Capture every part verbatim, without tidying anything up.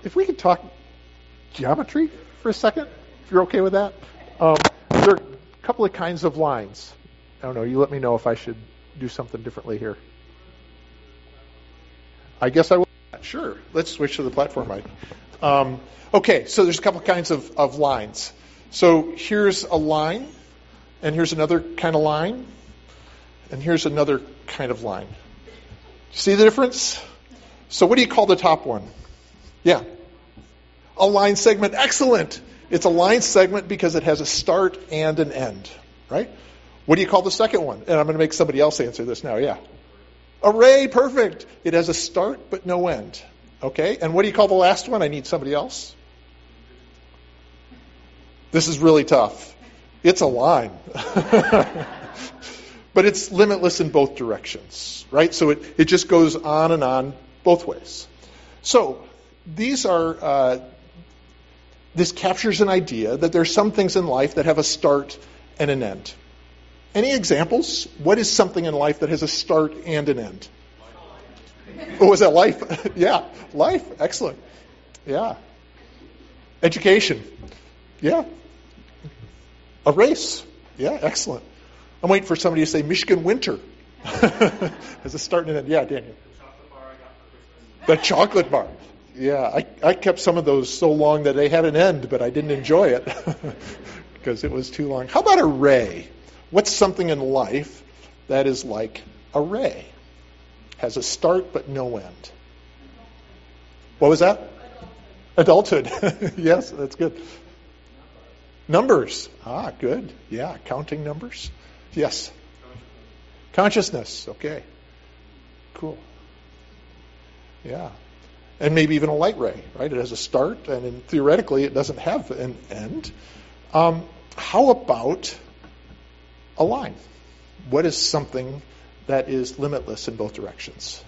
if we could talk geometry for a second, if you're okay with that. Um, there are a couple of kinds of lines. I don't know. You let me know if I should do something differently here. I guess I will. Sure. Let's switch to the platform mic. Um, okay, so there's a couple kinds of, of lines. So here's a line, and here's another kind of line, and here's another kind of line. See the difference? So what do you call the top one? Yeah. A line segment. Excellent. It's a line segment because it has a start and an end, right? What do you call the second one? And I'm going to make somebody else answer this now. Yeah. Array. Perfect. It has a start but no end. Okay. And what do you call the last one? I need somebody else. This is really tough. It's a line. But it's limitless in both directions, right? So it, it just goes on and on both ways. So these are, uh, this captures an idea that there are some things in life that have a start and an end. Any examples? What is something in life that has a start and an end? Oh, was that life? Yeah, life. Excellent. Yeah. Education. Yeah. A race. Yeah, excellent. I'm waiting for somebody to say Michigan winter as a start and an end. Yeah, Daniel. The chocolate bar. Yeah, I, I kept some of those so long that they had an end, but I didn't enjoy it because it was too long. How about a ray? What's something in life that is like a ray? Has a start but no end. What was that? Adulthood. Yes, that's good. Numbers. Ah, good. Yeah, counting numbers. Yes. Consciousness. Okay. Cool. Yeah. And maybe even a light ray, right? It has a start, and in, theoretically it doesn't have an end. Um, how about a line? What is something that is limitless in both directions?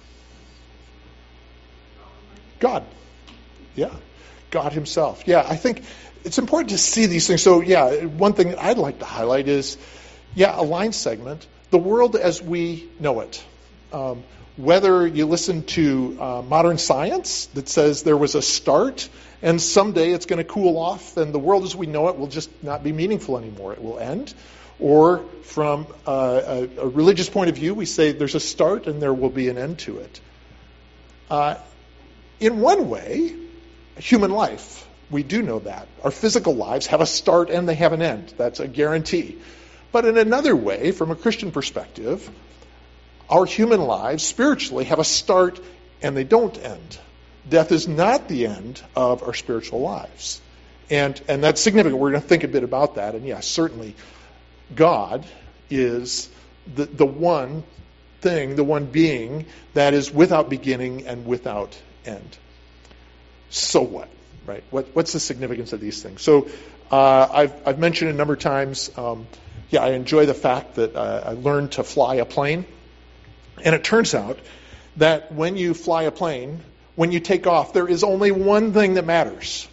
God. Yeah. God himself. Yeah, I think it's important to see these things. So, yeah, one thing that I'd like to highlight is, yeah, a line segment, the world as we know it. Um, whether you listen to uh, modern science that says there was a start and someday it's going to cool off and the world as we know it will just not be meaningful anymore. It will end. Or from uh, a, a religious point of view, we say there's a start and there will be an end to it. Uh, in one way, human life, we do know that. Our physical lives have a start and they have an end. That's a guarantee. But in another way, from a Christian perspective, our human lives spiritually have a start and they don't end. Death is not the end of our spiritual lives. And and that's significant. We're going to think a bit about that. And yes, certainly God is the, the one thing, the one being that is without beginning and without end. So what? Right? What, what's the significance of these things? So uh, I've, I've mentioned a number of times, um, yeah, I enjoy the fact that uh, I learned to fly a plane. And it turns out that when you fly a plane, when you take off, there is only one thing that matters.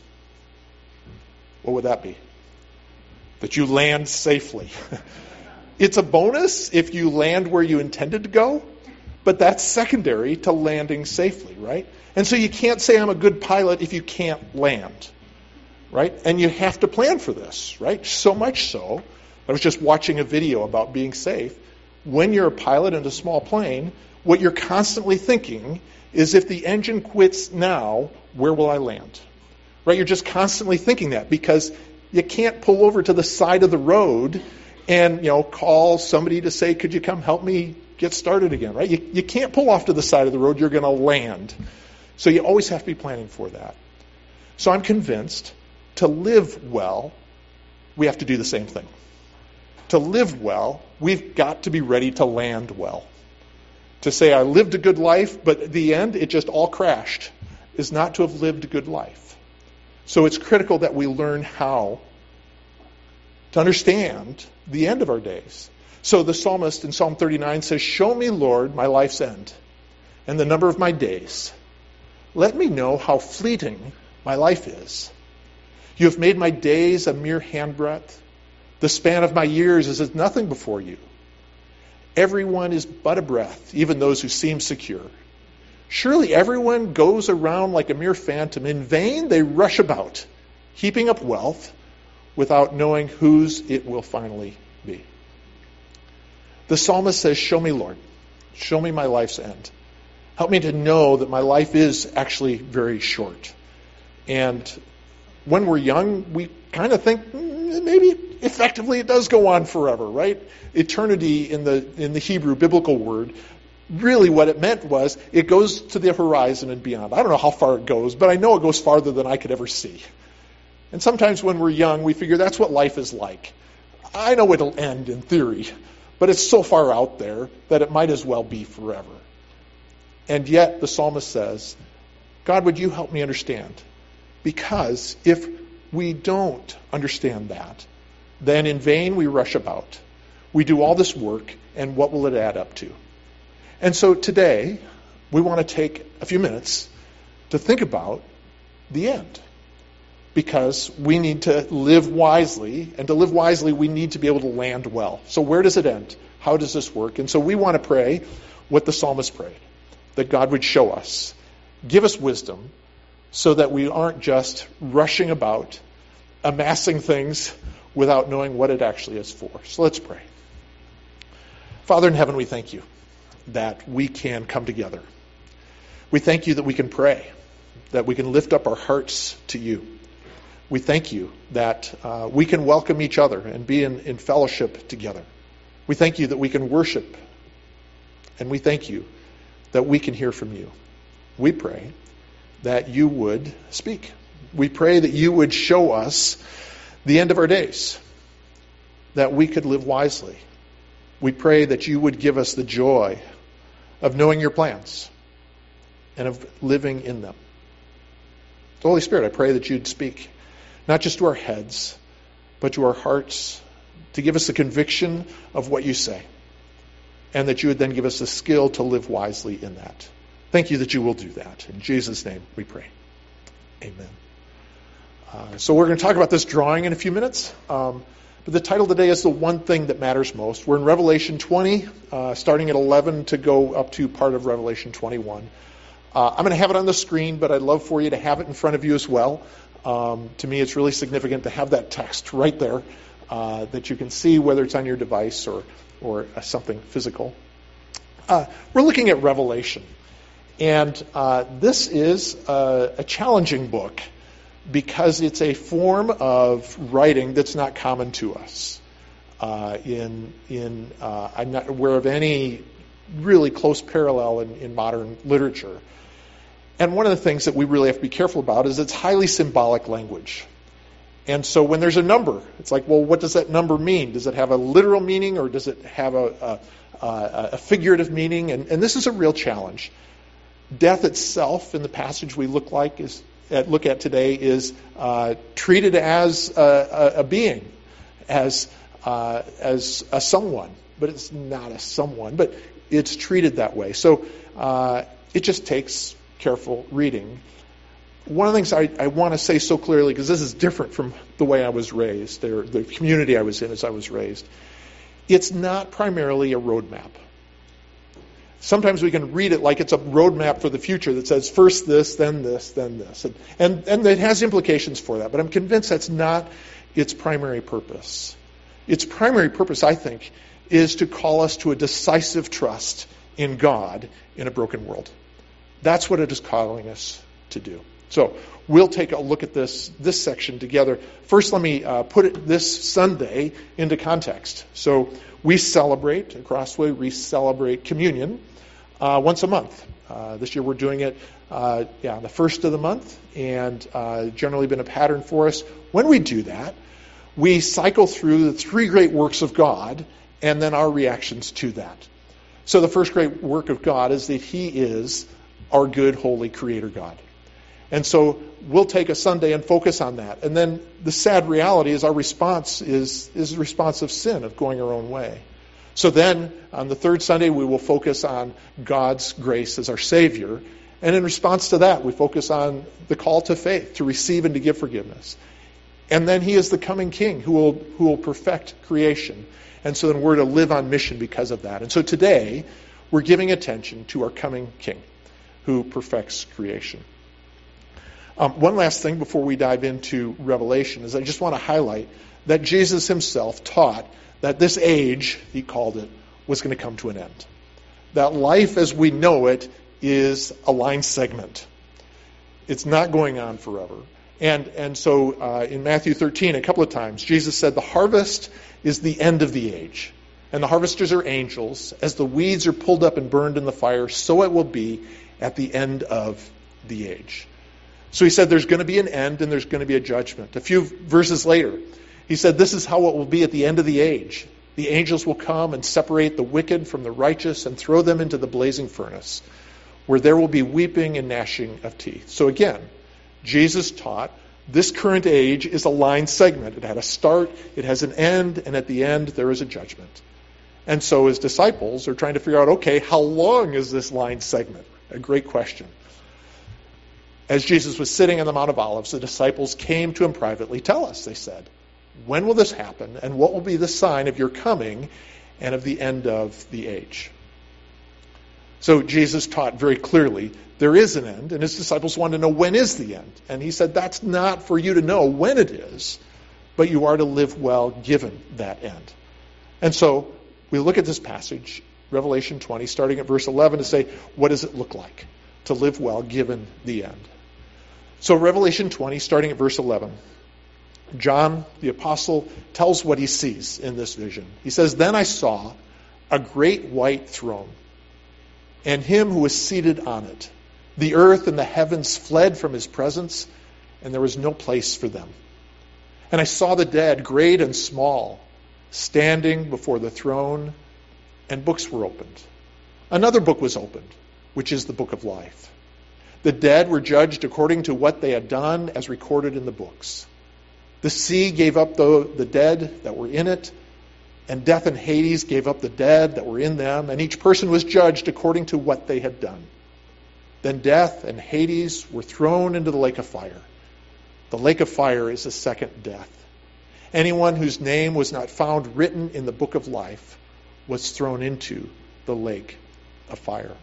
What would that be? That you land safely. It's a bonus if you land where you intended to go, but that's secondary to landing safely, right? And so you can't say I'm a good pilot if you can't land, right? And you have to plan for this, right? So much so, I was just watching a video about being safe. When you're a pilot in a small plane, what you're constantly thinking is if the engine quits now, where will I land? Right? You're just constantly thinking that because you can't pull over to the side of the road and, you know, call somebody to say, could you come help me get started again, right? You, you can't pull off to the side of the road. You're going to land. So you always have to be planning for that. So I'm convinced to live well, we have to do the same thing. To live well, we've got to be ready to land well. To say I lived a good life, but at the end it just all crashed, is not to have lived a good life. So it's critical that we learn how to understand the end of our days. So the psalmist in Psalm thirty-nine says, show me, Lord, my life's end and the number of my days. Let me know how fleeting my life is. You have made my days a mere handbreadth. The span of my years is as nothing before you. Everyone is but a breath, even those who seem secure. Surely everyone goes around like a mere phantom. In vain they rush about, heaping up wealth without knowing whose it will finally be. The psalmist says, show me, Lord. Show me my life's end. Help me to know that my life is actually very short. And when we're young, we kind of think mm, maybe effectively it does go on forever, right? Eternity in the in the Hebrew biblical word, really what it meant was it goes to the horizon and beyond. I don't know how far it goes, but I know it goes farther than I could ever see. And sometimes when we're young, we figure that's what life is like. I know it'll end in theory, but it's so far out there that it might as well be forever. And yet the psalmist says, God, would you help me understand? Because if we don't understand that, then in vain we rush about. We do all this work, and what will it add up to? And so today, we want to take a few minutes to think about the end. Because we need to live wisely, and to live wisely, we need to be able to land well. So where does it end? How does this work? And so we want to pray what the psalmist prayed, that God would show us, give us wisdom, so that we aren't just rushing about, amassing things without knowing what it actually is for. So let's pray. Father in heaven, we thank you that we can come together. We thank you that we can pray, that we can lift up our hearts to you. We thank you that uh, we can welcome each other and be in, in fellowship together. We thank you that we can worship, and we thank you that we can hear from you. We pray that you would speak. We pray that you would show us the end of our days, that we could live wisely. We pray that you would give us the joy of knowing your plans and of living in them. The Holy Spirit, I pray that you'd speak, not just to our heads, but to our hearts, to give us the conviction of what you say, and that you would then give us the skill to live wisely in that. Thank you that you will do that. In Jesus' name we pray. Amen. Uh, so we're going to talk about this drawing in a few minutes. Um, but the title today is The One Thing That Matters Most. We're in Revelation twenty, uh, starting at eleven to go up to part of Revelation twenty-one. Uh, I'm going to have it on the screen, but I'd love for you to have it in front of you as well. Um, to me, it's really significant to have that text right there uh, that you can see, whether it's on your device or, or uh, something physical. Uh, we're looking at Revelation. And uh, this is a, a challenging book because it's a form of writing that's not common to us. Uh, in in uh, I'm not aware of any really close parallel in, in modern literature. And one of the things that we really have to be careful about is it's highly symbolic language. And so when there's a number, it's like, well, what does that number mean? Does it have a literal meaning, or does it have a, a, a, a figurative meaning? And, and this is a real challenge. Death itself, in the passage we look like is at, look at today, is uh, treated as a, a, a being, as uh, as a someone, but it's not a someone, but it's treated that way. So uh, it just takes careful reading. One of the things I, I want to say so clearly, because this is different from the way I was raised, or the community I was in as I was raised, it's not primarily a roadmap. Sometimes we can read it like it's a roadmap for the future that says first this, then this, then this. And, and, and it has implications for that. But I'm convinced that's not its primary purpose. Its primary purpose, I think, is to call us to a decisive trust in God in a broken world. That's what it is calling us to do. So we'll take a look at this, this section together. First, let me uh, put it this Sunday into context. So we celebrate, at Crossway, we celebrate communion Uh, once a month. Uh, this year we're doing it uh, yeah, the first of the month, and uh, generally been a pattern for us. When we do that, we cycle through the three great works of God and then our reactions to that. So the first great work of God is that He is our good, holy Creator God. And so we'll take a Sunday and focus on that. And then the sad reality is our response is, is a response of sin, of going our own way. So then, on the third Sunday, we will focus on God's grace as our Savior. And in response to that, we focus on the call to faith, to receive and to give forgiveness. And then He is the coming King who will, who will perfect creation. And so then we're to live on mission because of that. And so today, we're giving attention to our coming King. who perfects creation. Um, one last thing before we dive into Revelation is I just want to highlight that Jesus himself taught that this age, he called it, was going to come to an end. That life as we know it is a line segment. It's not going on forever. And and so uh, in Matthew thirteen, a couple of times, Jesus said the harvest is the end of the age. And the harvesters are angels. As the weeds are pulled up and burned in the fire, so it will be at the end of the age. So he said there's going to be an end and there's going to be a judgment. A few verses later, he said this is how it will be at the end of the age. The angels will come and separate the wicked from the righteous and throw them into the blazing furnace, where there will be weeping and gnashing of teeth. So again, Jesus taught this current age is a line segment. It had a start, it has an end, and at the end there is a judgment. And so his disciples are trying to figure out, okay, how long is this line segment? A great question. As Jesus was sitting on the Mount of Olives, the disciples came to him privately. Tell us, they said, when will this happen, and what will be the sign of your coming and of the end of the age? So Jesus taught very clearly there is an end, and his disciples wanted to know when is the end. And he said that's not for you to know when it is, but you are to live well given that end. And so we look at this passage, Revelation twenty, starting at verse eleven, to say, what does it look like to live well given the end? So Revelation twenty, starting at verse eleven, John, the apostle, tells what he sees in this vision. He says, then I saw a great white throne, and him who was seated on it. The earth and the heavens fled from his presence, and there was no place for them. And I saw the dead, great and small, standing before the throne, and books were opened. Another book was opened, which is the book of life. The dead were judged according to what they had done, as recorded in the books. The sea gave up the, the dead that were in it, and death and Hades gave up the dead that were in them, and each person was judged according to what they had done. Then death and Hades were thrown into the lake of fire. The lake of fire is the second death. Anyone whose name was not found written in the book of life was thrown into the lake of fire.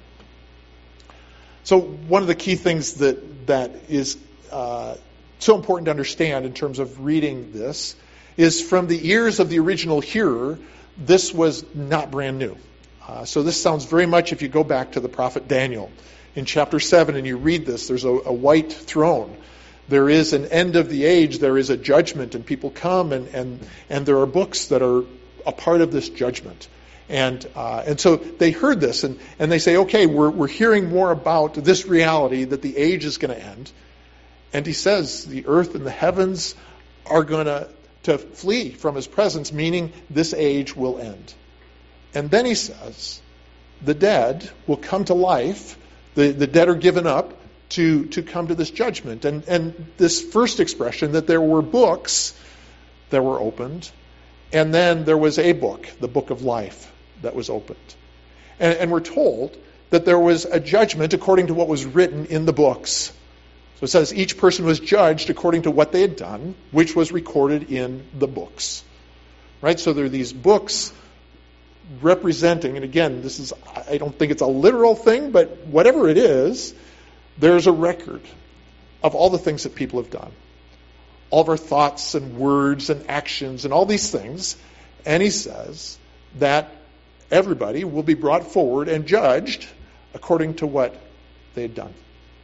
So one of the key things that that is uh, so important to understand in terms of reading this is from the ears of the original hearer, this was not brand new. Uh, so this sounds very much, if you go back to the prophet Daniel in chapter seven and you read this, there's a, a white throne. There is an end of the age, there is a judgment, and people come and, and, and there are books that are a part of this judgment. And uh, and so they heard this and, and they say, okay, we're we're hearing more about this reality that the age is going to end. And he says the earth and the heavens are going to to flee from his presence, meaning this age will end. And then he says the dead will come to life. The, the dead are given up to, to come to this judgment. And, and this first expression that there were books that were opened, and then there was a book, the book of life, that was opened. And, and we're told that there was a judgment according to what was written in the books. So it says each person was judged according to what they had done, which was recorded in the books. Right? So there are these books representing, and again, this is, I don't think it's a literal thing, but whatever it is, there's a record of all the things that people have done. All of our thoughts and words and actions and all these things. And he says that everybody will be brought forward and judged according to what they had done.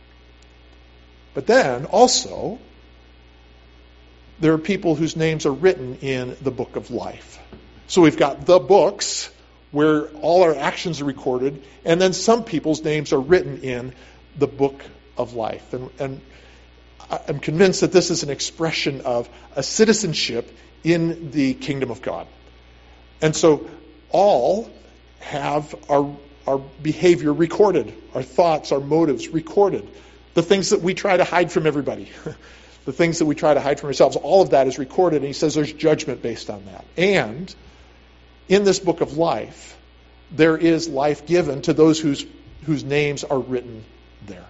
But then also, there are people whose names are written in the book of life. So we've got the books where all our actions are recorded, and then some people's names are written in the book of life. And, and I'm convinced that this is an expression of a citizenship in the kingdom of God. And so all have our, our behavior recorded, our thoughts, our motives recorded. The things that we try to hide from everybody, the things that we try to hide from ourselves, all of that is recorded, and he says there's judgment based on that. And in this book of life, there is life given to those whose whose names are written there.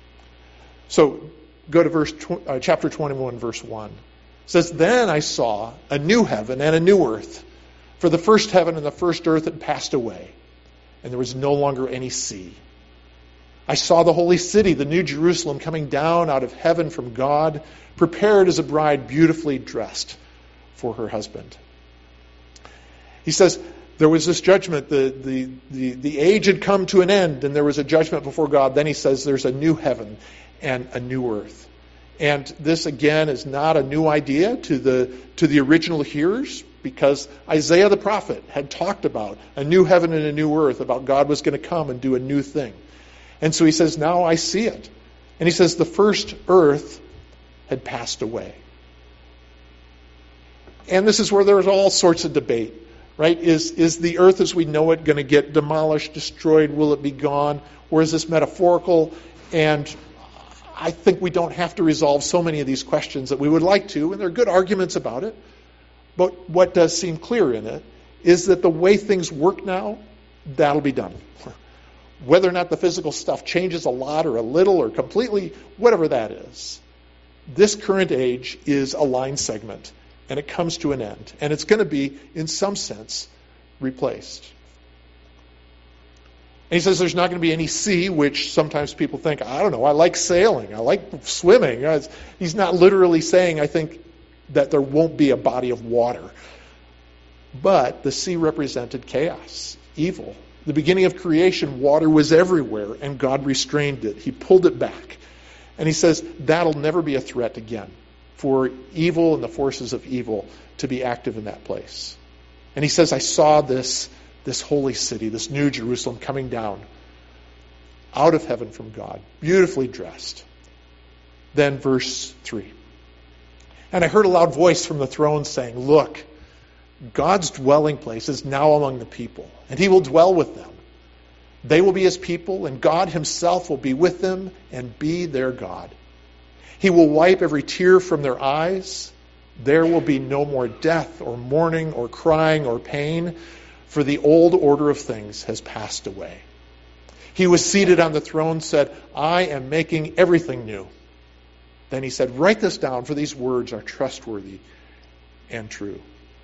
So go to verse tw- uh, chapter twenty-one, verse one. It says, then I saw a new heaven and a new earth, for the first heaven and the first earth had passed away, and there was no longer any sea. I saw the holy city, the new Jerusalem, coming down out of heaven from God, prepared as a bride beautifully dressed for her husband. He says there was this judgment. The, the, the, the age had come to an end, and there was a judgment before God. Then he says there's a new heaven and a new earth. And this, again, is not a new idea to the to the original hearers, because Isaiah the prophet had talked about a new heaven and a new earth, about God was going to come and do a new thing. And so he says, now I see it. And he says the first earth had passed away. And this is where there's all sorts of debate, right? Is, is the earth as we know it going to get demolished, destroyed? Will it be gone? Or is this metaphorical? And I think we don't have to resolve so many of these questions that we would like to, and there are good arguments about it. But what does seem clear in it is that the way things work now, that'll be done. Whether or not the physical stuff changes a lot or a little or completely, whatever that is, this current age is a line segment, and it comes to an end. And it's going to be, in some sense, replaced. And he says there's not going to be any sea, which sometimes people think, I don't know, I like sailing, I like swimming. He's not literally saying, I think, that there won't be a body of water. But the sea represented chaos, evil. The beginning of creation, water was everywhere, and God restrained it. He pulled it back. And he says that'll never be a threat again for evil and the forces of evil to be active in that place. And he says, I saw this, this holy city, this new Jerusalem coming down out of heaven from God, beautifully dressed. Then verse three. And I heard a loud voice from the throne saying, look, God's dwelling place is now among the people, and he will dwell with them. They will be his people, and God himself will be with them and be their God. He will wipe every tear from their eyes. There will be no more death or mourning or crying or pain, for the old order of things has passed away. He was seated on the throne, said, I am making everything new. Then he said, write this down, for these words are trustworthy and true.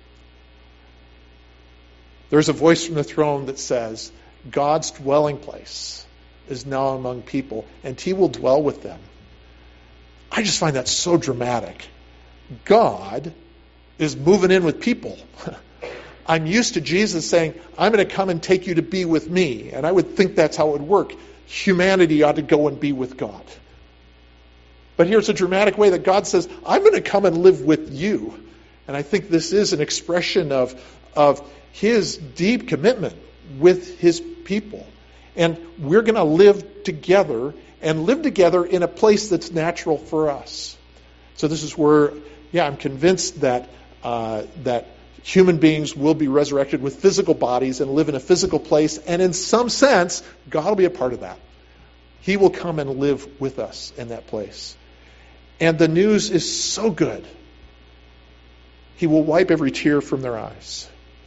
There's a voice from the throne that says, God's dwelling place is now among people, and he will dwell with them. I just find that so dramatic. God is moving in with people. I'm used to Jesus saying, I'm going to come and take you to be with me. And I would think that's how it would work. Humanity ought to go and be with God. But here's a dramatic way that God says, I'm going to come and live with you. And I think this is an expression of, of his deep commitment with his people. And we're going to live together, and live together in a place that's natural for us. So this is where, yeah, I'm convinced that uh, that human beings will be resurrected with physical bodies and live in a physical place. And in some sense, God will be a part of that. He will come and live with us in that place. And the news is so good. He will wipe every tear from their eyes.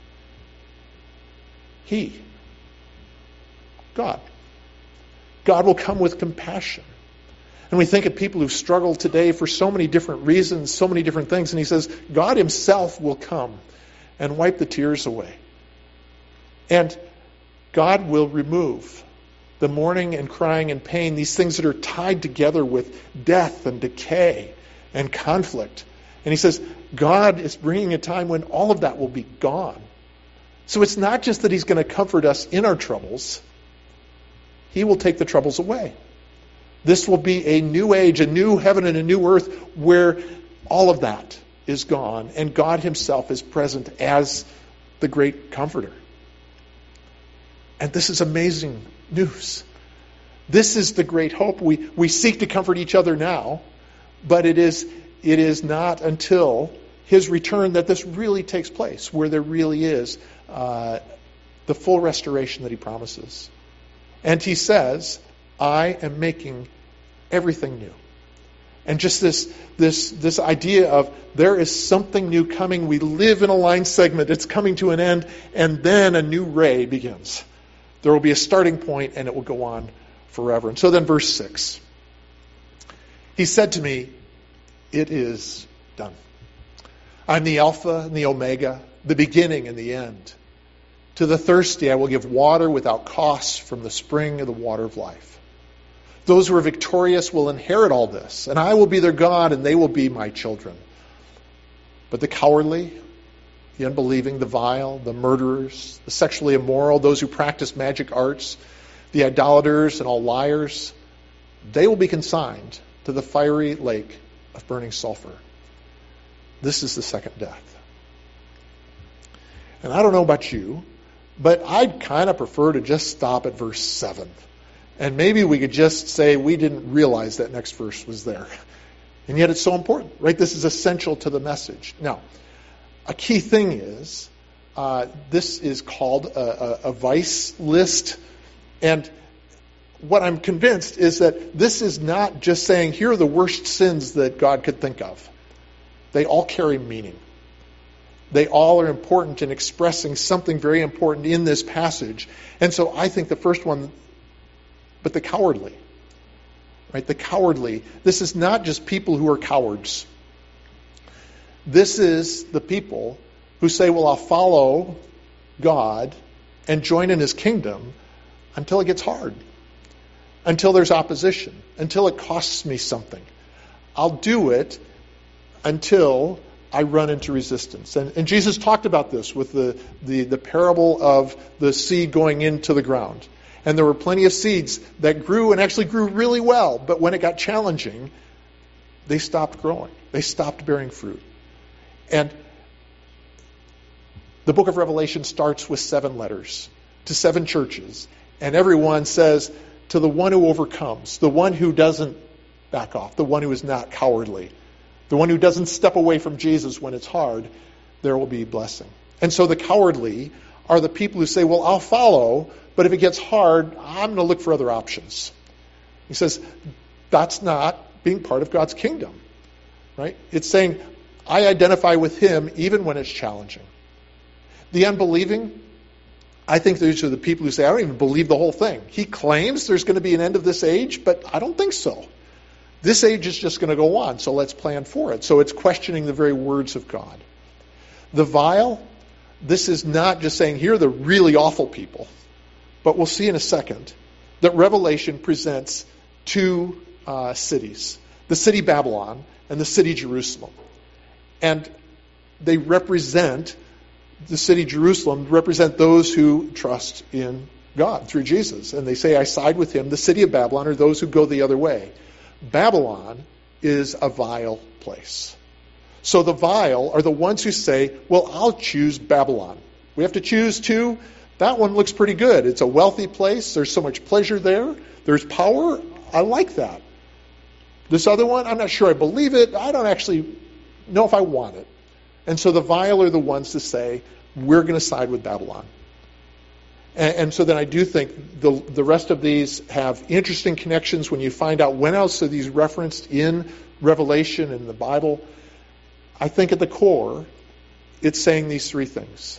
He, God. God will come with compassion. And we think of people who struggle today for so many different reasons, so many different things. And he says, God himself will come and wipe the tears away. And God will remove the mourning and crying and pain, these things that are tied together with death and decay and conflict. And he says, God is bringing a time when all of that will be gone. So it's not just that he's going to comfort us in our troubles. He will take the troubles away. This will be a new age, a new heaven and a new earth where all of that is gone and God himself is present as the great comforter. And this is amazing news. This is the great hope. We we seek to comfort each other now, but it is it is not until his return that this really takes place, where there really is uh, the full restoration that he promises. And he says, I am making everything new. And just this this this idea of there is something new coming. We live in a line segment. It's coming to an end, and then a new ray begins. There will be a starting point, and it will go on forever. And so then verse six. He said to me, it is done. I'm the Alpha and the Omega, the beginning and the end. To the thirsty I will give water without cost from the spring of the water of life. Those who are victorious will inherit all this, and I will be their God, and they will be my children. But the cowardly, the unbelieving, the vile, the murderers, the sexually immoral, those who practice magic arts, the idolaters, and all liars, they will be consigned to the fiery lake of burning sulfur. This is the second death. And I don't know about you, but I'd kind of prefer to just stop at verse seven. And maybe we could just say we didn't realize that next verse was there. And yet it's so important, right? This is essential to the message. Now, a key thing is, uh, this is called a, a, a vice list. And what I'm convinced is that this is not just saying, here are the worst sins that God could think of. They all carry meaning. They all are important in expressing something very important in this passage. And so I think the first one, but the cowardly. Right? The cowardly. This is not just people who are cowards. This is the people who say, well, I'll follow God and join in his kingdom until it gets hard. Until there's opposition. Until it costs me something. I'll do it until I run into resistance. And, and Jesus talked about this with the, the, the parable of the seed going into the ground. And there were plenty of seeds that grew and actually grew really well. But when it got challenging, they stopped growing. They stopped bearing fruit. And the book of Revelation starts with seven letters to seven churches. And everyone says, to the one who overcomes, the one who doesn't back off, the one who is not cowardly, the one who doesn't step away from Jesus when it's hard, there will be blessing. And so the cowardly are the people who say, well, I'll follow, but if it gets hard, I'm going to look for other options. He says, that's not being part of God's kingdom, right? It's saying, I identify with him even when it's challenging. The unbelieving, I think these are the people who say, I don't even believe the whole thing. He claims there's going to be an end of this age, but I don't think so. This age is just going to go on, so let's plan for it. So it's questioning the very words of God. The vile, this is not just saying, here are the really awful people. But we'll see in a second that Revelation presents two uh, cities. The city Babylon and the city Jerusalem. And they represent, the city Jerusalem, represent those who trust in God through Jesus. And they say, I side with him. The city of Babylon are those who go the other way. Babylon is a vile place. So the vile are the ones who say, well, I'll choose Babylon. We have to choose two. That one looks pretty good. It's a wealthy place. There's so much pleasure there. There's power. I like that. This other one, I'm not sure I believe it. I don't actually know if I want it. And so the vile are the ones to say, we're going to side with Babylon. And, and so then I do think the, the rest of these have interesting connections when you find out when else are these referenced in Revelation and the Bible. I think at the core, it's saying these three things.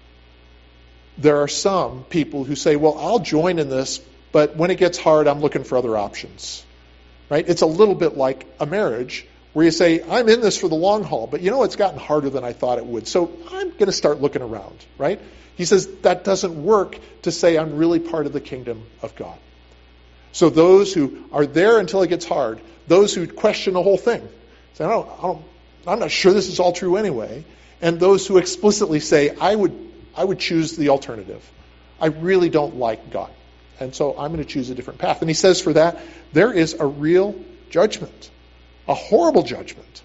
There are some people who say, well, I'll join in this, but when it gets hard, I'm looking for other options. Right? It's a little bit like a marriage where you say, I'm in this for the long haul, but you know, it's gotten harder than I thought it would. So I'm going to start looking around. Right? He says that doesn't work to say I'm really part of the kingdom of God. So those who are there until it gets hard, those who question the whole thing, say, I don't, I don't, I'm not sure this is all true anyway, and those who explicitly say, I would I would choose the alternative. I really don't like God. And so I'm going to choose a different path. And he says for that, there is a real judgment, a horrible judgment.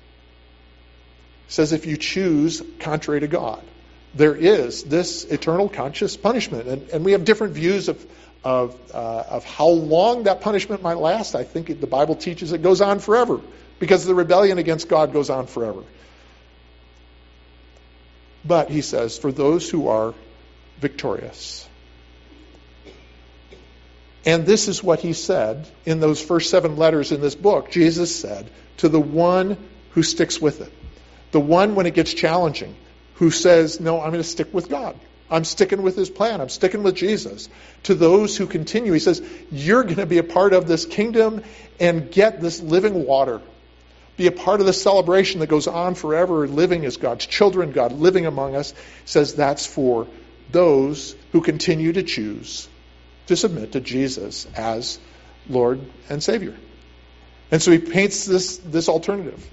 He says if you choose contrary to God, there is this eternal conscious punishment. And, and we have different views of, of, uh, of how long that punishment might last. I think the Bible teaches it goes on forever because the rebellion against God goes on forever. But, he says, for those who are victorious. And this is what he said in those first seven letters in this book. Jesus said, to the one who sticks with it. The one, when it gets challenging, who says, no, I'm going to stick with God. I'm sticking with his plan. I'm sticking with Jesus. To those who continue, he says, you're going to be a part of this kingdom and get this living water. Be a part of the celebration that goes on forever, living as God's children, God living among us. Says that's for those who continue to choose to submit to Jesus as Lord and Savior. And so he paints this, this alternative.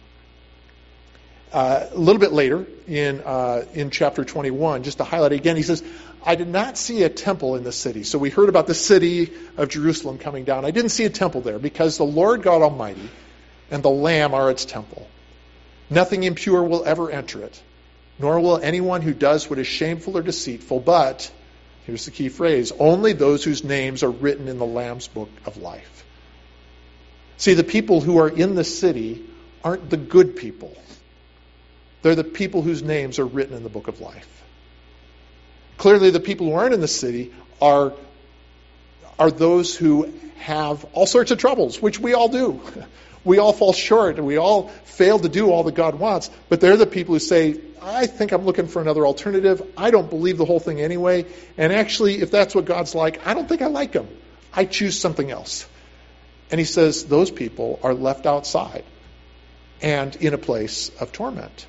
Uh, a little bit later in uh, in chapter twenty-one, just to highlight it again, he says, I did not see a temple in the city. So we heard about the city of Jerusalem coming down. I didn't see a temple there because the Lord God Almighty and the Lamb are its temple. Nothing impure will ever enter it, nor will anyone who does what is shameful or deceitful, but, here's the key phrase, only those whose names are written in the Lamb's book of life. See, the people who are in the city aren't the good people. They're the people whose names are written in the book of life. Clearly, the people who aren't in the city are, are those who have all sorts of troubles, which we all do. We all fall short, and we all fail to do all that God wants. But they're the people who say, I think I'm looking for another alternative. I don't believe the whole thing anyway. And actually, if that's what God's like, I don't think I like him. I choose something else. And he says those people are left outside and in a place of torment.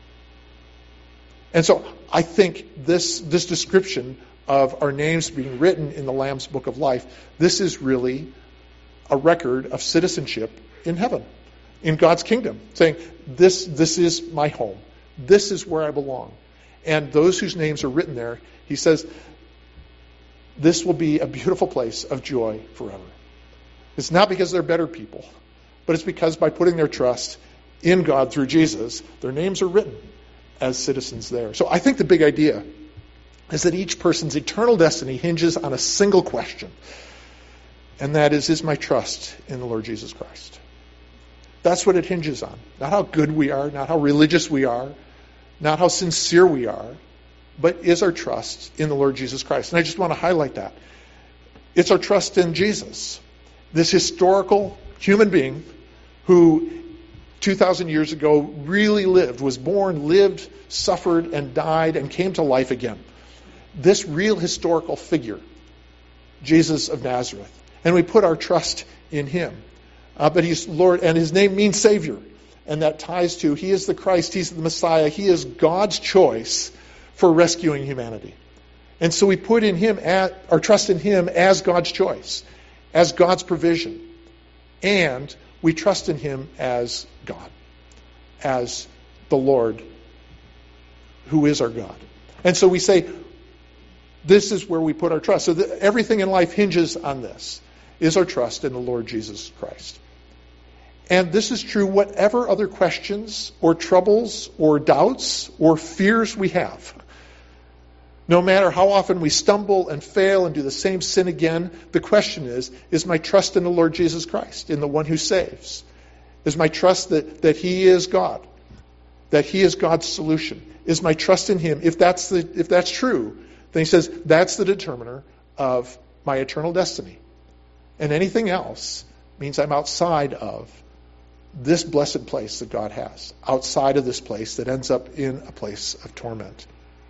And so I think this, this description of our names being written in the Lamb's book of life, this is really a record of citizenship in heaven, in God's kingdom, saying, this, this is my home. This is where I belong. And those whose names are written there, he says, this will be a beautiful place of joy forever. It's not because they're better people, but it's because by putting their trust in God through Jesus, their names are written as citizens there. So I think the big idea is that each person's eternal destiny hinges on a single question. And that is, is my trust in the Lord Jesus Christ? That's what it hinges on. Not how good we are, not how religious we are, not how sincere we are, but is our trust in the Lord Jesus Christ. And I just want to highlight that. It's our trust in Jesus, this historical human being who two thousand years ago really lived, was born, lived, suffered, and died, and came to life again. This real historical figure, Jesus of Nazareth. And we put our trust in him. Uh, but he's Lord, and his name means Savior. And that ties to, he is the Christ, he's the Messiah, he is God's choice for rescuing humanity. And so we put in him, at, our trust in him as God's choice, as God's provision. And we trust in him as God, as the Lord who is our God. And so we say, this is where we put our trust. So the, everything in life hinges on this, is our trust in the Lord Jesus Christ. And this is true whatever other questions or troubles or doubts or fears we have. No matter how often we stumble and fail and do the same sin again, the question is, is my trust in the Lord Jesus Christ, in the one who saves? Is my trust that, that he is God, that he is God's solution? Is my trust in him? If that's the, if that's true, then he says that's the determiner of my eternal destiny. And anything else means I'm outside of this blessed place that God has, outside of this place that ends up in a place of torment.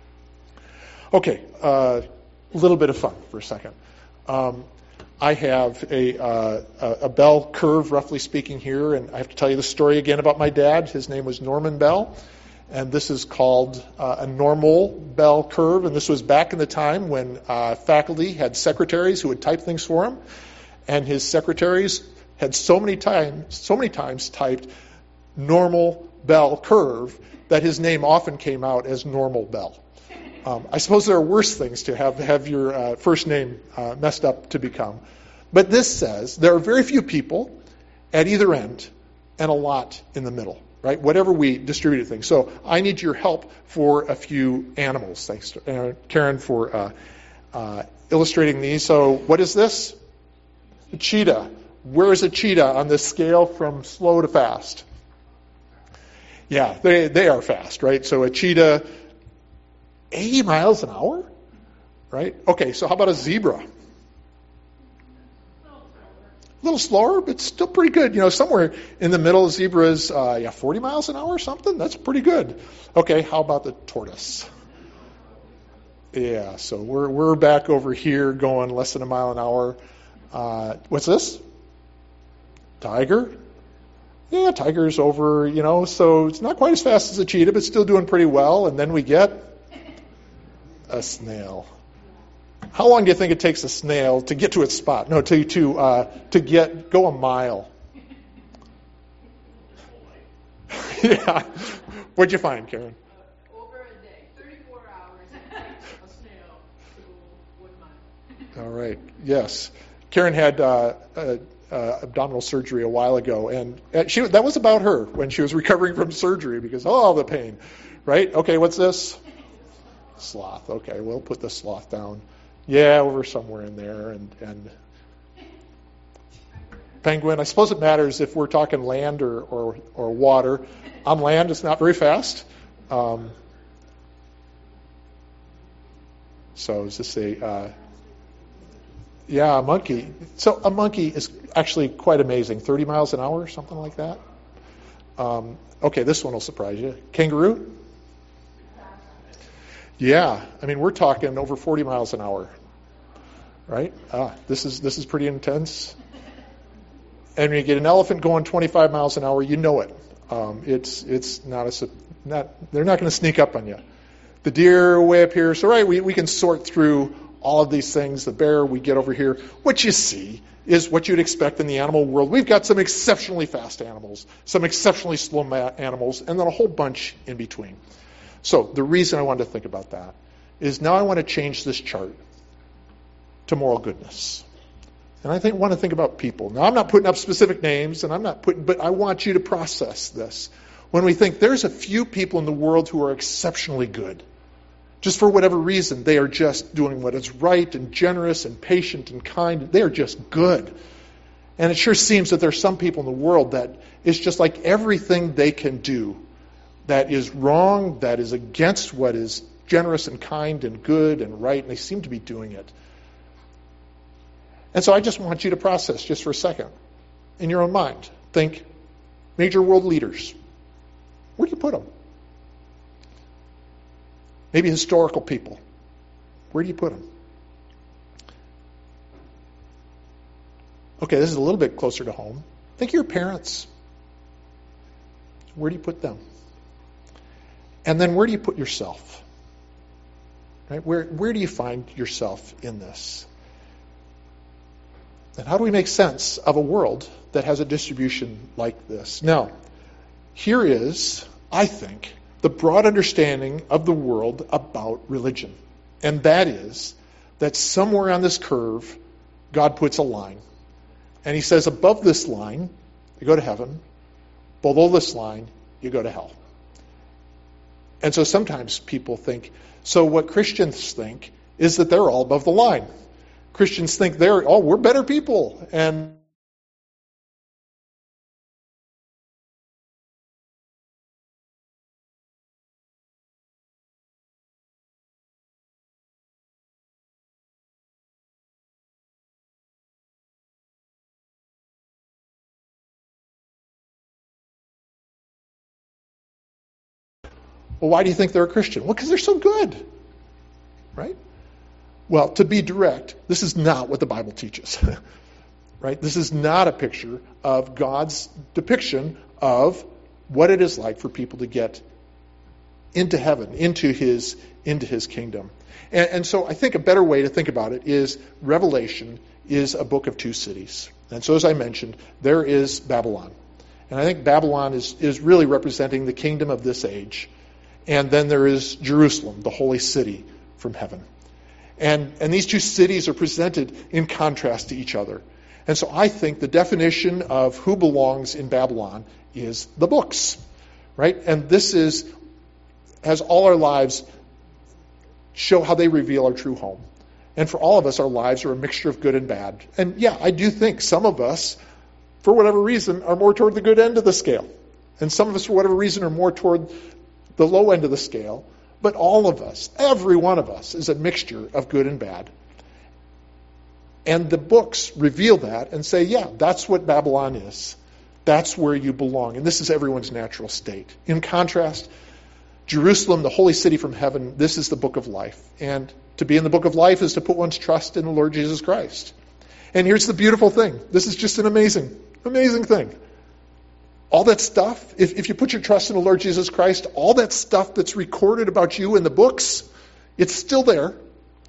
Okay, a uh, little bit of fun for a second. Um, I have a, uh, a bell curve, roughly speaking, here, and I have to tell you the story again about my dad. His name was Norman Bell, and this is called uh, a normal bell curve, and this was back in the time when uh, faculty had secretaries who would type things for him, and his secretaries had so many times, so many times typed normal bell curve that his name often came out as Normal Bell. Um, I suppose there are worse things to have have your uh, first name uh, messed up to become. But this says there are very few people at either end and a lot in the middle, right? Whatever we distributed things. So I need your help for a few animals. Thanks to uh, Karen for uh, uh, illustrating these. So what is this? A cheetah. Where is a cheetah on this scale from slow to fast? Yeah, they they are fast, right? So a cheetah, eighty miles an hour, right? Okay, so how about a zebra? A little slower, but still pretty good. You know, somewhere in the middle, zebras, uh, yeah, forty miles an hour or something. That's pretty good. Okay, how about the tortoise? Yeah, so we're we're back over here going less than a mile an hour. Uh, what's this? Tiger? Yeah, tiger's over, you know, so it's not quite as fast as a cheetah, but still doing pretty well. And then we get a snail. How long do you think it takes a snail to get to its spot? No, to to uh, to get go a mile. Yeah. What'd you find, Karen? Uh, over a day, thirty-four hours. A snail to one mile. All right. Yes, Karen had uh, uh, uh, abdominal surgery a while ago, and she that was about her when she was recovering from surgery because oh the pain, right? Okay, what's this? Sloth. Okay, we'll put the sloth down. Yeah, over somewhere in there, and and penguin. I suppose it matters if we're talking land or or, or water. On land, it's not very fast. Um, so is this a uh, yeah, a monkey. So a monkey is actually quite amazing. thirty miles an hour, something like that. Um, okay, this one will surprise you. Kangaroo? Yeah, I mean, we're talking over forty miles an hour, right? Ah, this is this is pretty intense. And when you get an elephant going twenty-five miles an hour, you know it. Um, it's it's not a not they're not going to sneak up on you. The deer way up here, so right, we we can sort through all of these things. The bear, we get over here. What you see is what you'd expect in the animal world. We've got some exceptionally fast animals, some exceptionally slow ma- animals, and then a whole bunch in between. So the reason I wanted to think about that is now I want to change this chart to moral goodness. And I think want to think about people. Now I'm not putting up specific names, and I'm not putting, but I want you to process this. When we think there's a few people in the world who are exceptionally good, just for whatever reason, they are just doing what is right and generous and patient and kind. They are just good. And it sure seems that there's some people in the world that it's just like everything they can do that is wrong, that is against what is generous and kind and good and right, and they seem to be doing it. And so I just want you to process just for a second in your own mind. Think major world leaders. Where do you put them? Maybe historical people. Where do you put them? Okay, this is a little bit closer to home. Think of your parents. Where do you put them? And then where do you put yourself? Right? Where where do you find yourself in this? And how do we make sense of a world that has a distribution like this? Now, here is, I think, the broad understanding of the world about religion. And that is that somewhere on this curve, God puts a line. And he says, above this line, you go to heaven. Below this line, you go to hell. And so sometimes people think, so what Christians think is that they're all above the line. Christians think they're, oh, we're better people. And well, why do you think they're a Christian? Well, because they're so good, right? Well, to be direct, this is not what the Bible teaches, right? This is not a picture of God's depiction of what it is like for people to get into heaven, into his into his kingdom. And, and so I think a better way to think about it is Revelation is a book of two cities. And so as I mentioned, there is Babylon. And I think Babylon is, is really representing the kingdom of this age. And then there is Jerusalem, the holy city from heaven. And, and these two cities are presented in contrast to each other. And so I think the definition of who belongs in Babylon is the books, right? And this is, as all our lives show how they reveal our true home. And for all of us, our lives are a mixture of good and bad. And yeah, I do think some of us, for whatever reason, are more toward the good end of the scale. And some of us, for whatever reason, are more toward the low end of the scale. But all of us, every one of us, is a mixture of good and bad. And the books reveal that and say, yeah, that's what Babylon is. That's where you belong. And this is everyone's natural state. In contrast, Jerusalem, the holy city from heaven, this is the book of life. And to be in the book of life is to put one's trust in the Lord Jesus Christ. And here's the beautiful thing. This is just an amazing, amazing thing. All that stuff, if, if you put your trust in the Lord Jesus Christ, all that stuff that's recorded about you in the books, it's still there.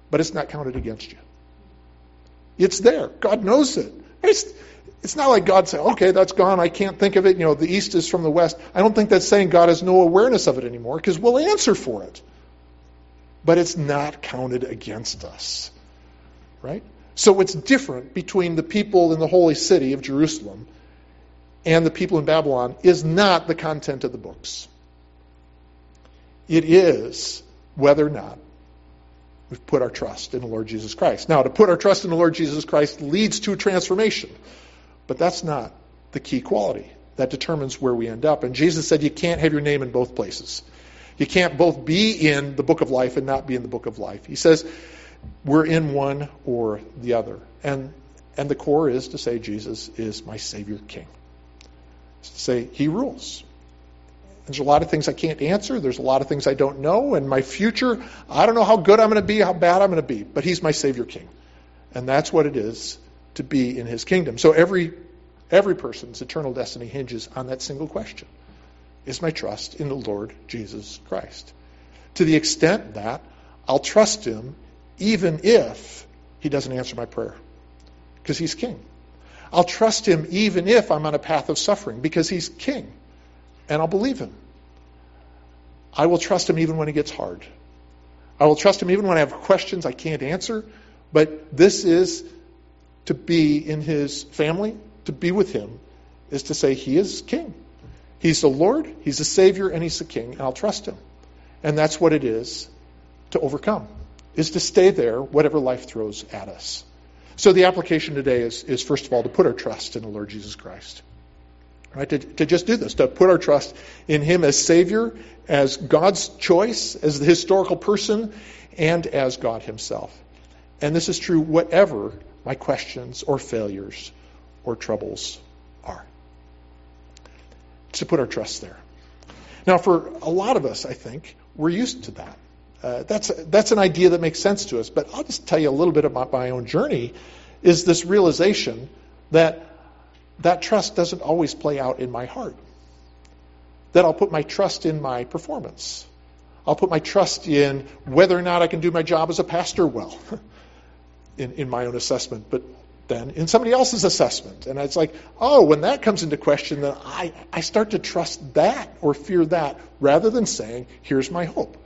but it's not counted against you. It's there. God knows it. It's, it's not like God saying, okay, that's gone. I can't think of it. You know, the east is from the west. I don't think that's saying God has no awareness of it anymore, because we'll answer for it. But it's not counted against us. Right? So what's different between the people in the holy city of Jerusalem and the people in Babylon is not the content of the books. It is whether or not we've put our trust in the Lord Jesus Christ. Now, to put our trust in the Lord Jesus Christ leads to transformation. But that's not the key quality. That determines where we end up. And Jesus said you can't have your name in both places. You can't both be in the book of life and not be in the book of life. He says we're in one or the other. And and the core is to say Jesus is my Savior King. It's to say he rules. There's a lot of things I can't answer. There's a lot of things I don't know. And my future, I don't know how good I'm going to be, how bad I'm going to be. But he's my Savior King. And that's what it is to be in his kingdom. So every every person's eternal destiny hinges on that single question. Is my trust in the Lord Jesus Christ? To the extent that I'll trust him even if he doesn't answer my prayer. Because he's king. I'll trust him even if I'm on a path of suffering. Because he's king. And I'll believe him. I will trust him even when it gets hard. I will trust him even when I have questions I can't answer. But this is to be in his family, to be with him, is to say he is king. He's the Lord, he's the Savior, and he's the King, and I'll trust him. And that's what it is to overcome, is to stay there, whatever life throws at us. So the application today is, is first of all, to put our trust in the Lord Jesus Christ. Right? To, to just do this, to put our trust in him as Savior, as God's choice, as the historical person, and as God himself. And this is true whatever my questions or failures or troubles are. To put our trust there. Now, for a lot of us, I think, we're used to that. Uh, that's that's an idea that makes sense to us. But I'll just tell you a little bit about my own journey, is this realization that that trust doesn't always play out in my heart. That I'll put my trust in my performance. I'll put my trust in whether or not I can do my job as a pastor well, in, in my own assessment. But then in somebody else's assessment. And it's like, oh, when that comes into question, then I, I start to trust that or fear that rather than saying, here's my hope.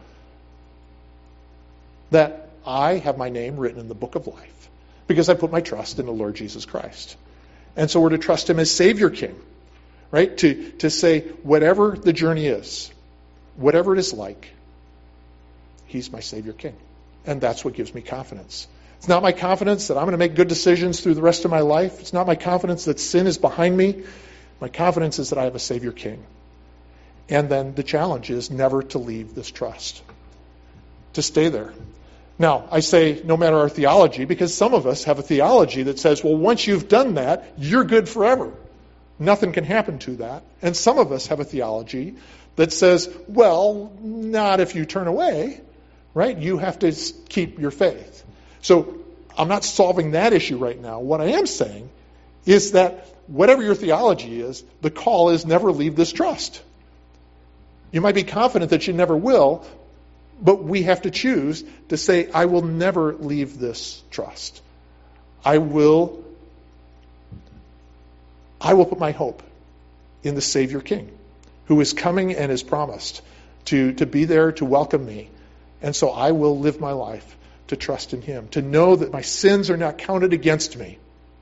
That I have my name written in the book of life because I put my trust in the Lord Jesus Christ. And so we're to trust him as Savior King, right? To, to say, whatever the journey is, whatever it is like, he's my Savior King. And that's what gives me confidence. It's not my confidence that I'm going to make good decisions through the rest of my life. It's not my confidence that sin is behind me. My confidence is that I have a Savior King. And then the challenge is never to leave this trust. To stay there. Now, I say no matter our theology, because some of us have a theology that says, well, once you've done that, you're good forever. Nothing can happen to that. And some of us have a theology that says, well, not if you turn away, right? You have to keep your faith. So I'm not solving that issue right now. What I am saying is that whatever your theology is, the call is never leave this trust. You might be confident that you never will, but we have to choose to say, I will never leave this trust. I will, I will put my hope in the Savior King, who is coming and is promised to, to be there to welcome me. And so I will live my life to trust in him, to know that my sins are not counted against me,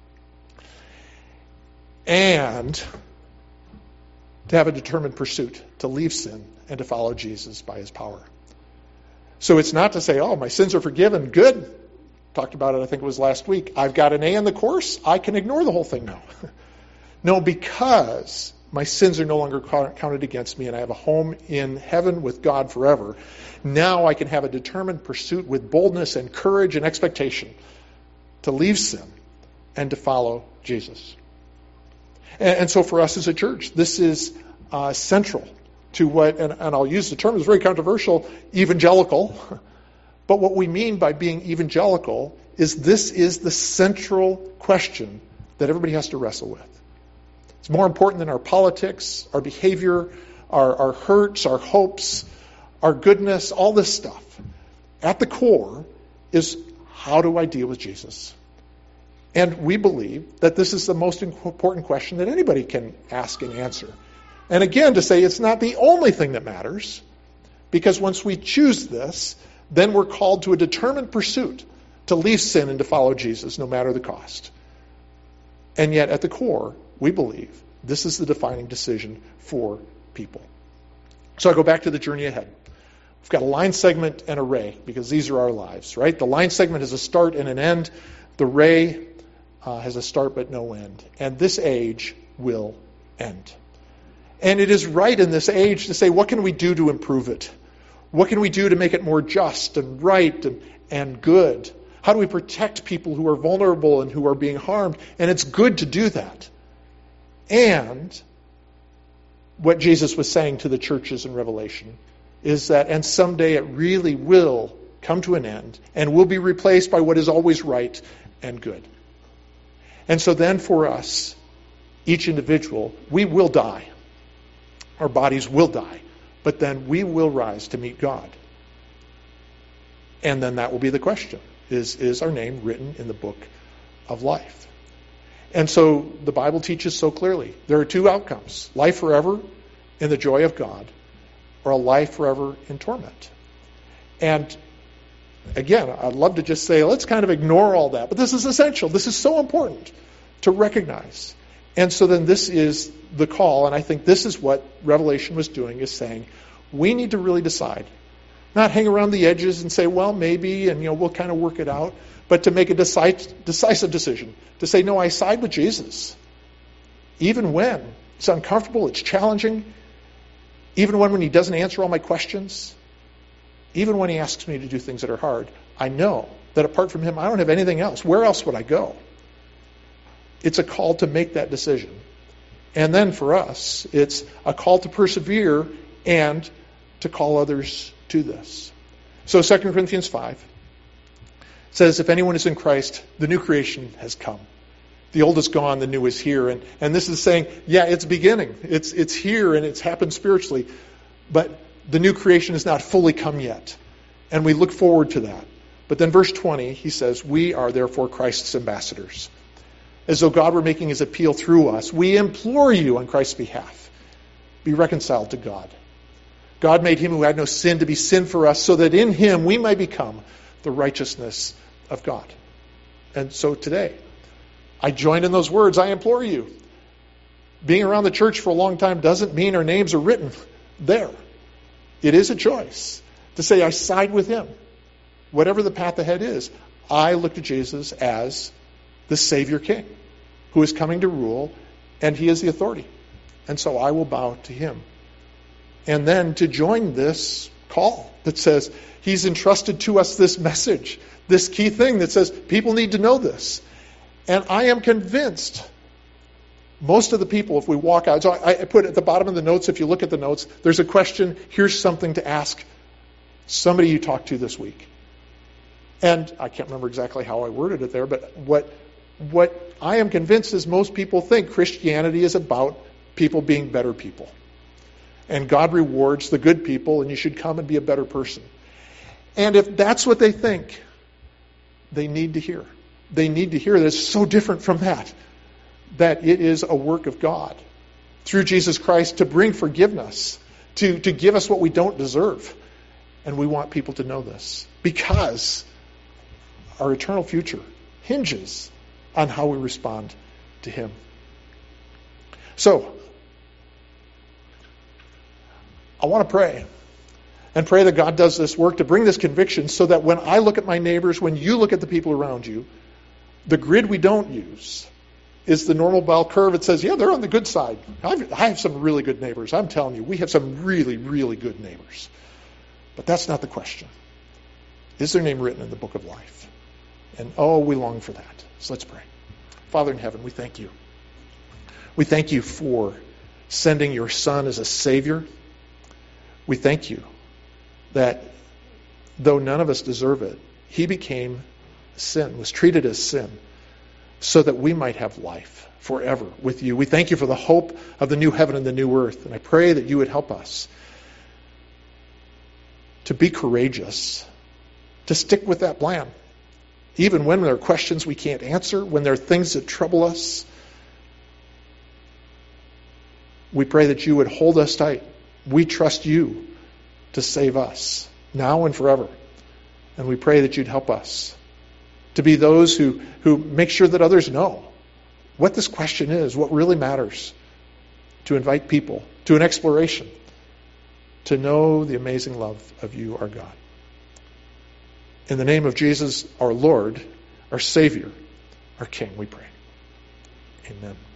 and to have a determined pursuit to leave sin and to follow Jesus by his power. So it's not to say, oh, my sins are forgiven, good. Talked about it, I think it was last week. I've got an A in the course, I can ignore the whole thing now. No, because my sins are no longer counted against me and I have a home in heaven with God forever. Now I can have a determined pursuit with boldness and courage and expectation to leave sin and to follow Jesus. And, and so for us as a church, this is uh, central to what, and, and I'll use the term, it's very controversial, evangelical. But what we mean by being evangelical is this is the central question that everybody has to wrestle with. It's more important than our politics, our behavior, our, our hurts, our hopes, our goodness, all this stuff. At the core is, how do I deal with Jesus? And we believe that this is the most important question that anybody can ask and answer. And again, to say it's not the only thing that matters, because once we choose this, then we're called to a determined pursuit to leave sin and to follow Jesus, no matter the cost. And yet, at the core, we believe this is the defining decision for people. So I go back to the journey ahead. We've got a line segment and a ray, because these are our lives, right? The line segment has a start and an end. The ray uh, has a start but no end. And this age will end. And it is right in this age to say, what can we do to improve it? What can we do to make it more just and right and, and good? How do we protect people who are vulnerable and who are being harmed? And it's good to do that. And what Jesus was saying to the churches in Revelation is that, and someday it really will come to an end and will be replaced by what is always right and good. And so then for us, each individual, we will die. Our bodies will die. But then we will rise to meet God. And then that will be the question. Is, is our name written in the book of life? And so the Bible teaches so clearly. There are two outcomes. Life forever in the joy of God, or a life forever in torment. And again, I'd love to just say, let's kind of ignore all that. But this is essential. This is so important to recognize. And so then this is the call, and I think this is what Revelation was doing, is saying, we need to really decide. Not hang around the edges and say, well, maybe, and you know, we'll kind of work it out. But to make a decisive, decisive decision. To say, no, I side with Jesus. Even when it's uncomfortable, it's challenging. Even when, when he doesn't answer all my questions. Even when he asks me to do things that are hard. I know that apart from him, I don't have anything else. Where else would I go? It's a call to make that decision. And then for us, it's a call to persevere and to call others to this. So Second Corinthians five says, if anyone is in Christ, the new creation has come. The old is gone, the new is here. And, and this is saying, yeah, it's beginning. It's, it's here and it's happened spiritually. But the new creation has not fully come yet. And we look forward to that. But then verse twenty, he says, we are therefore Christ's ambassadors. As though God were making his appeal through us. We implore you on Christ's behalf. Be reconciled to God. God made him who had no sin to be sin for us, so that in him we might become the righteousness of God. And so today, I join in those words. I implore you. Being around the church for a long time doesn't mean our names are written there. It is a choice to say, I side with him. Whatever the path ahead is, I look to Jesus as the Savior King who is coming to rule, and he is the authority. And so I will bow to him. And then to join this call that says he's entrusted to us this message, this key thing that says people need to know this. And I am convinced most of the people, if we walk out, so I, I put at the bottom of the notes, if you look at the notes, there's a question, here's something to ask somebody you talked to this week. And I can't remember exactly how I worded it there, but what what I am convinced is most people think Christianity is about people being better people. And God rewards the good people, and you should come and be a better person. And if that's what they think, they need to hear. They need to hear that it's so different from that. That it is a work of God through Jesus Christ to bring forgiveness, to, to give us what we don't deserve. And we want people to know this because our eternal future hinges on how we respond to him. So, I want to pray and pray that God does this work to bring this conviction so that when I look at my neighbors, when you look at the people around you, the grid we don't use is the normal bell curve. It says, yeah, they're on the good side. I've, I have some really good neighbors. I'm telling you, we have some really, really good neighbors. But that's not the question. Is their name written in the book of life? And oh, we long for that. So let's pray. Father in heaven, we thank you. We thank you for sending your Son as a Savior. We thank you that though none of us deserve it, he became sin, was treated as sin, so that we might have life forever with you. We thank you for the hope of the new heaven and the new earth. And I pray that you would help us to be courageous, to stick with that plan. even when there are questions we can't answer, when there are things that trouble us. We pray that you would hold us tight. We trust you to save us now and forever. And we pray that you'd help us to be those who, who make sure that others know what this question is, what really matters, to invite people to an exploration, to know the amazing love of you, our God. In the name of Jesus, our Lord, our Savior, our King, we pray. Amen.